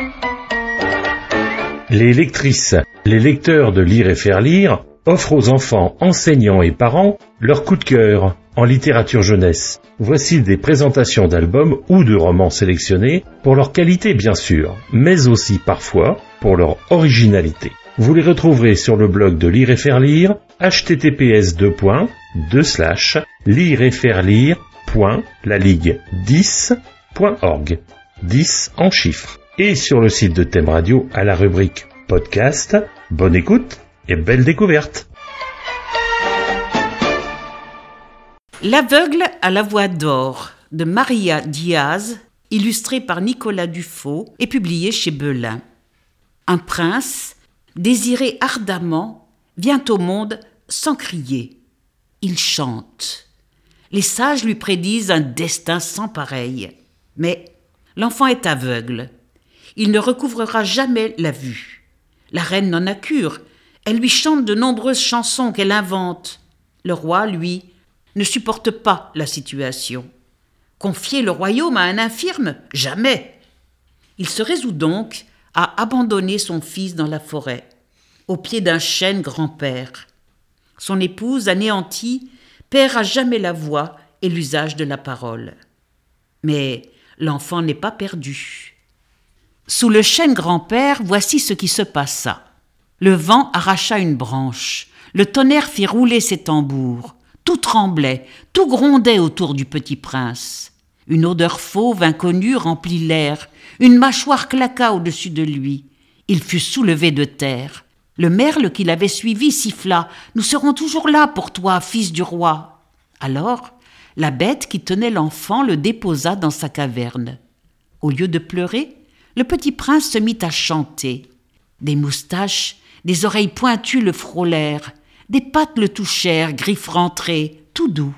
Les lectrices, les lecteurs de Lire et faire lire offrent aux enfants, enseignants et parents leur coup de cœur en littérature jeunesse. Voici des présentations d'albums ou de romans sélectionnés pour leur qualité bien sûr, mais aussi parfois pour leur originalité. Vous les retrouverez sur le blog de Lire et faire lire, https://lireetfairelire.laligue10.org, 10 en chiffres. Et sur le site de Thème Radio à la rubrique podcast. Bonne écoute et belle découverte. L'aveugle à la voix d'or de Maria Diaz, illustré par Nicolas Dufaux et publié chez Belin. Un prince, désiré ardemment, vient au monde sans crier. Il chante. Les sages lui prédisent un destin sans pareil. Mais l'enfant est aveugle. Il ne recouvrera jamais la vue. La reine n'en a cure. Elle lui chante de nombreuses chansons qu'elle invente. Le roi, lui, ne supporte pas la situation. Confier le royaume à un infirme ? Jamais. Il se résout donc à abandonner son fils dans la forêt, au pied d'un chêne grand-père. Son épouse, anéantie, perd à jamais la voix et l'usage de la parole. Mais l'enfant n'est pas perdu. Sous le chêne grand-père, voici ce qui se passa. Le vent arracha une branche, le tonnerre fit rouler ses tambours, tout tremblait, tout grondait autour du petit prince. Une odeur fauve inconnue remplit l'air, une mâchoire claqua au-dessus de lui. Il fut soulevé de terre. Le merle qui l'avait suivi siffla « Nous serons toujours là pour toi, fils du roi !» Alors, la bête qui tenait l'enfant le déposa dans sa caverne. Au lieu de pleurer, le petit prince se mit à chanter. Des moustaches, des oreilles pointues le frôlèrent, des pattes le touchèrent, griffes rentrées, tout doux.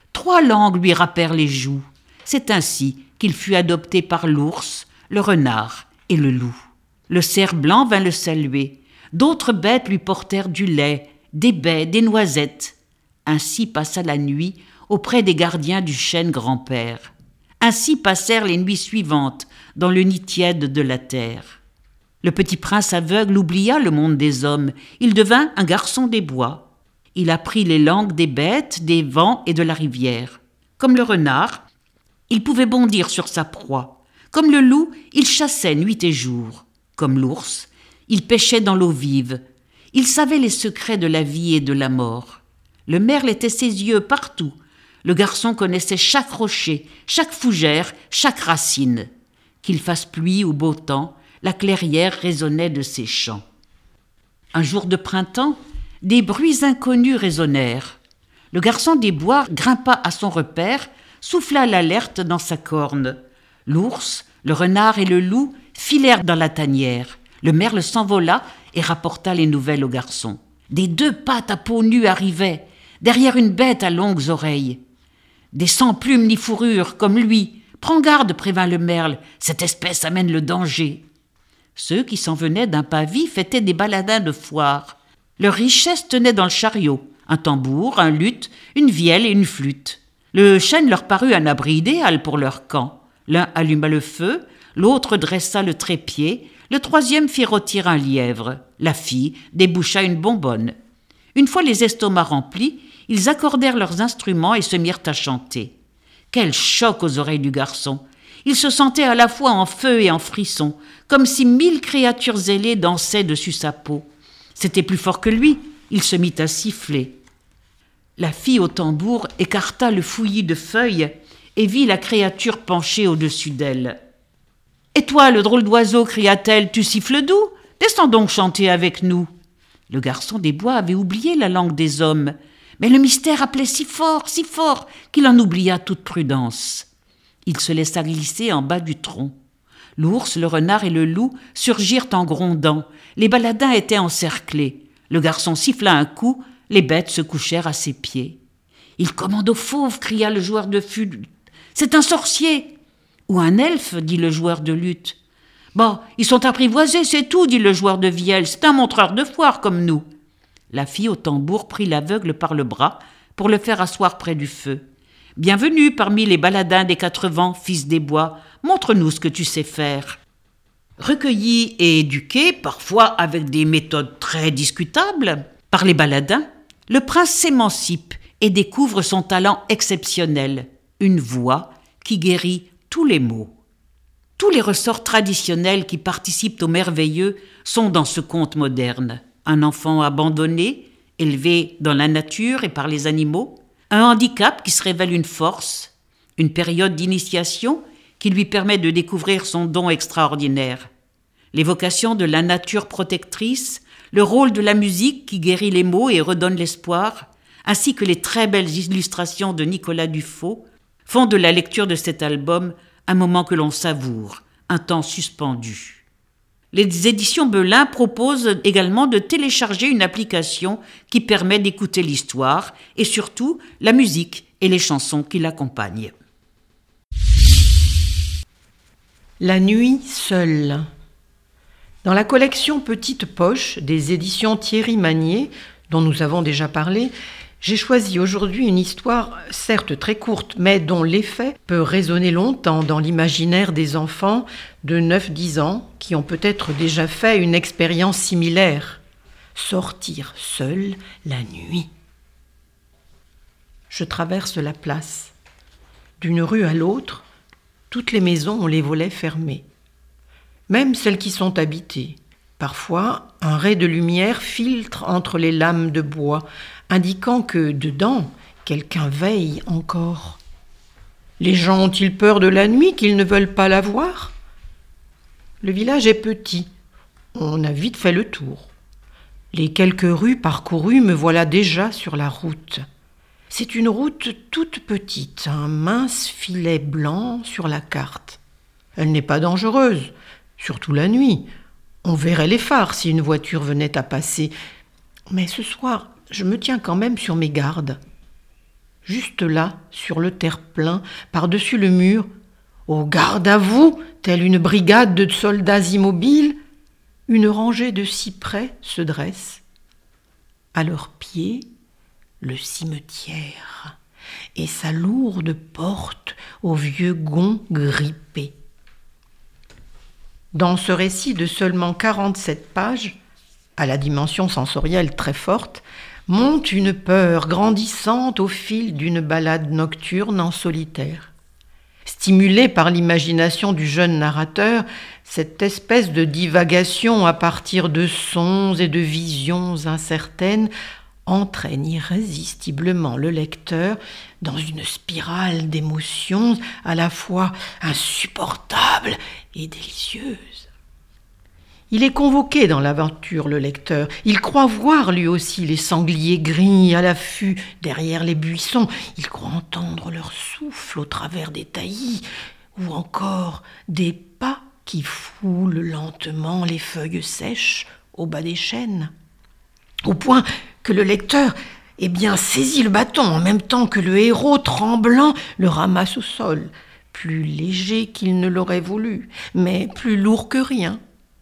3 langues lui râpèrent les joues. C'est ainsi qu'il fut adopté par l'ours, le renard et le loup. Le cerf blanc vint le saluer. D'autres bêtes lui portèrent du lait, des baies, des noisettes. Ainsi passa la nuit auprès des gardiens du chêne grand-père. Ainsi passèrent les nuits suivantes dans le nid tiède de la terre. Le petit prince aveugle oublia le monde des hommes. Il devint un garçon des bois. Il apprit les langues des bêtes, des vents et de la rivière. Comme le renard, il pouvait bondir sur sa proie. Comme le loup, il chassait nuit et jour. Comme l'ours, il pêchait dans l'eau vive. Il savait les secrets de la vie et de la mort. Le merle était ses yeux partout. Le garçon connaissait chaque rocher, chaque fougère, chaque racine. Qu'il fasse pluie ou beau temps, la clairière résonnait de ses chants. Un jour de printemps, des bruits inconnus résonnèrent. Le garçon des bois grimpa à son repère, souffla l'alerte dans sa corne. L'ours, le renard et le loup filèrent dans la tanière. Le merle s'envola et rapporta les nouvelles au garçon. Des 2 pattes à peau nue arrivaient, derrière une bête à longues oreilles. Des sans plumes ni fourrure, comme lui. Prends garde, prévint le merle, cette espèce amène le danger. Ceux qui s'en venaient d'un pas vif étaient des baladins de foire. Leur richesse tenait dans le chariot, un tambour, un luth, une vielle et une flûte. Le chêne leur parut un abri idéal pour leur camp. L'un alluma le feu, l'autre dressa le trépied, le troisième fit rôtir un lièvre. La fille déboucha une bonbonne. Une fois les estomacs remplis, ils accordèrent leurs instruments et se mirent à chanter. Quel choc aux oreilles du garçon! Il se sentait à la fois en feu et en frisson, comme si 1000 créatures ailées dansaient dessus sa peau. C'était plus fort que lui, il se mit à siffler. La fille au tambour écarta le fouillis de feuilles et vit la créature penchée au-dessus d'elle. « Et toi, le drôle d'oiseau, cria-t-elle, tu siffles doux? Descends donc chanter avec nous. » Le garçon des bois avait oublié la langue des hommes, mais le mystère appelait si fort qu'il en oublia toute prudence. Il se laissa glisser en bas du tronc. L'ours, le renard et le loup surgirent en grondant. Les baladins étaient encerclés. Le garçon siffla un coup, les bêtes se couchèrent à ses pieds. « Il commande au fauve !» cria le joueur de flûte. « C'est un sorcier !»« Ou un elfe !» dit le joueur de luth. « Bon, ils sont apprivoisés, c'est tout !» dit le joueur de vielle. « C'est un montreur de foire comme nous !» La fille au tambour prit l'aveugle par le bras pour le faire asseoir près du feu. « Bienvenue parmi les baladins des 4 vents, fils des bois. Montre-nous ce que tu sais faire. » Recueillis et éduqué, parfois avec des méthodes très discutables, par les baladins, le prince s'émancipe et découvre son talent exceptionnel, une voix qui guérit tous les maux. Tous les ressorts traditionnels qui participent au merveilleux sont dans ce conte moderne. Un enfant abandonné, élevé dans la nature et par les animaux, un handicap qui se révèle une force, une période d'initiation qui lui permet de découvrir son don extraordinaire, l'évocation de la nature protectrice, le rôle de la musique qui guérit les maux et redonne l'espoir, ainsi que les très belles illustrations de Nicolas Dufaux, font de la lecture de cet album un moment que l'on savoure, un temps suspendu. Les éditions Belin proposent également de télécharger une application qui permet d'écouter l'histoire et surtout la musique et les chansons qui l'accompagnent. La nuit seule. Dans la collection Petite Poche des éditions Thierry Magnier, dont nous avons déjà parlé, j'ai choisi aujourd'hui une histoire certes très courte, mais dont l'effet peut résonner longtemps dans l'imaginaire des enfants de 9-10 ans qui ont peut-être déjà fait une expérience similaire. Sortir seul la nuit. Je traverse la place. D'une rue à l'autre, toutes les maisons ont les volets fermés. Même celles qui sont habitées. Parfois, un ray de lumière filtre entre les lames de bois, indiquant que, dedans, quelqu'un veille encore. Les gens ont-ils peur de la nuit qu'ils ne veulent pas la voir ? Le village est petit. On a vite fait le tour. Les quelques rues parcourues me voilà déjà sur la route. C'est une route toute petite, un mince filet blanc sur la carte. Elle n'est pas dangereuse, surtout la nuit. On verrait les phares si une voiture venait à passer. Mais ce soir, je me tiens quand même sur mes gardes. Juste là, sur le terre-plein, par-dessus le mur, au garde à vous, telle une brigade de soldats immobiles, une rangée de cyprès se dresse. À leurs pieds, le cimetière et sa lourde porte aux vieux gonds grippés. Dans ce récit de seulement 47 pages, à la dimension sensorielle très forte, monte une peur grandissante au fil d'une balade nocturne en solitaire. Stimulée par l'imagination du jeune narrateur, cette espèce de divagation à partir de sons et de visions incertaines entraîne irrésistiblement le lecteur dans une spirale d'émotions à la fois insupportables et délicieuse. Il est convoqué dans l'aventure, le lecteur. Il croit voir lui aussi les sangliers gris à l'affût derrière les buissons. Il croit entendre leur souffle au travers des taillis, ou encore des pas qui foulent lentement les feuilles sèches au bas des chênes. Au point que le lecteur ait bien saisi le bâton en même temps que le héros, tremblant, le ramasse au sol, plus léger qu'il ne l'aurait voulu, mais plus lourd que rien.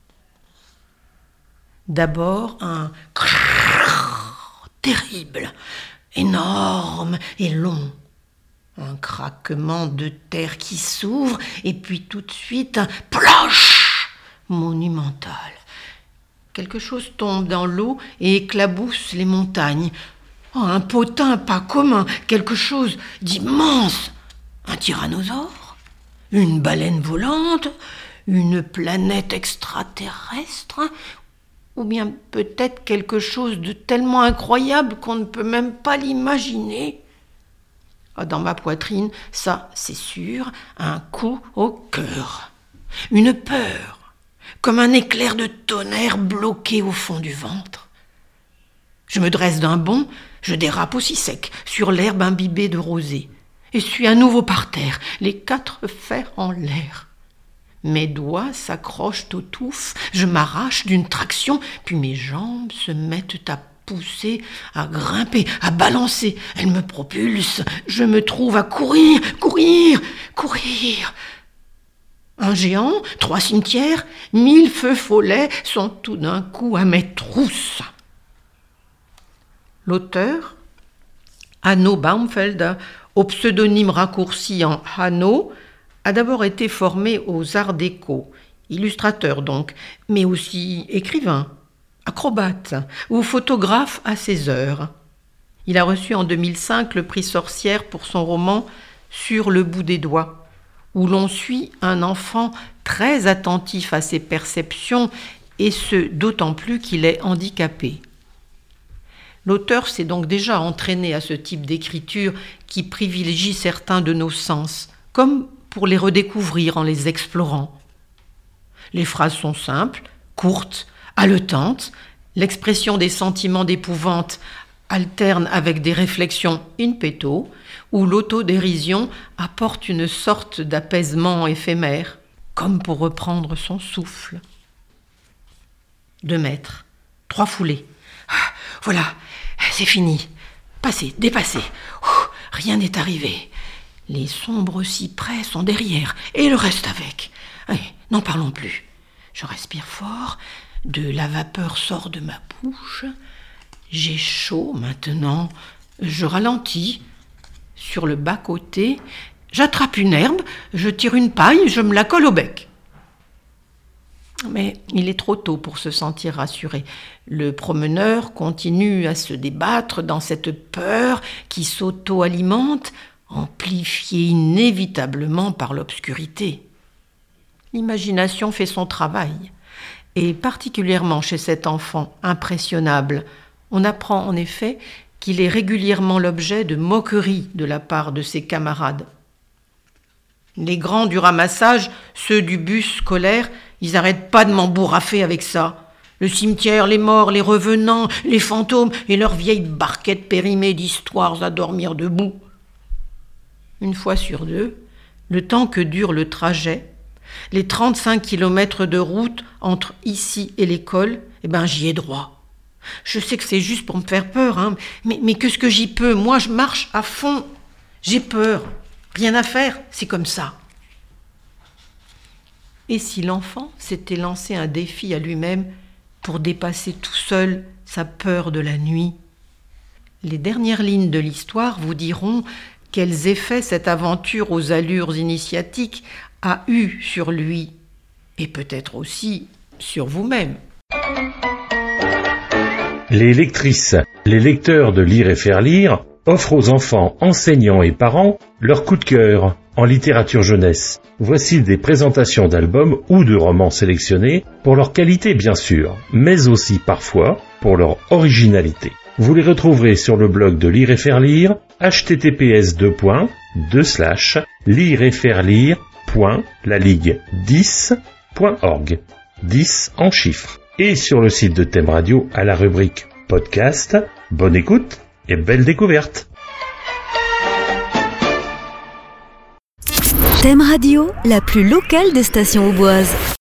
D'abord un crrrr terrible, énorme et long. Un craquement de terre qui s'ouvre, et puis tout de suite un ploche monumental. Quelque chose tombe dans l'eau et éclabousse les montagnes. Oh, un potin pas commun, quelque chose d'immense. Un tyrannosaure, une baleine volante, une planète extraterrestre, ou bien peut-être quelque chose de tellement incroyable qu'on ne peut même pas l'imaginer. Dans ma poitrine, ça, c'est sûr, un coup au cœur. Une peur, comme un éclair de tonnerre bloqué au fond du ventre. Je me dresse d'un bond, je dérape aussi sec, sur l'herbe imbibée de rosée, et suis à nouveau par terre, les 4 fers en l'air. Mes doigts s'accrochent aux touffes, je m'arrache d'une traction, puis mes jambes se mettent à pousser, à grimper, à balancer. Elles me propulsent, je me trouve à courir. Un géant, 3 cimetières, 1000 feux follets sont tout d'un coup à mes trousses. L'auteur, Hanno Baumfelder, au pseudonyme raccourci en Hanno, a d'abord été formé aux Arts Déco. illustrateur donc, mais aussi écrivain, acrobate ou photographe à ses heures. Il a reçu en 2005 le prix Sorcière pour son roman Sur le bout des doigts, où l'on suit un enfant très attentif à ses perceptions, et ce d'autant plus qu'il est handicapé. L'auteur s'est donc déjà entraîné à ce type d'écriture qui privilégie certains de nos sens, comme pour les redécouvrir en les explorant. Les phrases sont simples, courtes, haletantes, l'expression des sentiments d'épouvante alterne avec des réflexions in petto, où l'autodérision apporte une sorte d'apaisement éphémère, comme pour reprendre son souffle. 2 mètres, 3 foulées. Ah, voilà, c'est fini. Passé, dépassé. Rien n'est arrivé. Les sombres cyprès sont derrière, et le reste avec. Allez, n'en parlons plus. Je respire fort, de la vapeur sort de ma bouche. J'ai chaud maintenant, je ralentis. Sur le bas-côté, j'attrape une herbe, je tire une paille, je me la colle au bec. Mais il est trop tôt pour se sentir rassuré. Le promeneur continue à se débattre dans cette peur qui s'auto-alimente, amplifiée inévitablement par l'obscurité. L'imagination fait son travail, et particulièrement chez cet enfant impressionnable, on apprend en effet qu'il est régulièrement l'objet de moqueries de la part de ses camarades. Les grands du ramassage, ceux du bus scolaire, ils n'arrêtent pas de m'embourraffer avec ça. Le cimetière, les morts, les revenants, les fantômes et leurs vieilles barquettes périmées d'histoires à dormir debout. Une fois sur 2, le temps que dure le trajet, les 35 kilomètres de route entre ici et l'école, j'y ai droit. Je sais que c'est juste pour me faire peur, hein, mais qu'est-ce que j'y peux? Moi, je marche à fond. J'ai peur. Rien à faire, c'est comme ça. Et si l'enfant s'était lancé un défi à lui-même pour dépasser tout seul sa peur de la nuit? Les dernières lignes de l'histoire vous diront quels effets cette aventure aux allures initiatiques a eu sur lui, et peut-être aussi sur vous-même. Les lectrices, les lecteurs de Lire et faire lire offrent aux enfants, enseignants et parents leur coup de cœur en littérature jeunesse. Voici des présentations d'albums ou de romans sélectionnés pour leur qualité bien sûr, mais aussi parfois pour leur originalité. Vous les retrouverez sur le blog de Lire et faire lire, https://lireetfairelire.laligue10.org, 10 en chiffres. Et sur le site de Thème Radio à la rubrique podcast. Bonne écoute et belle découverte. Thème Radio, la plus locale des stations auboises.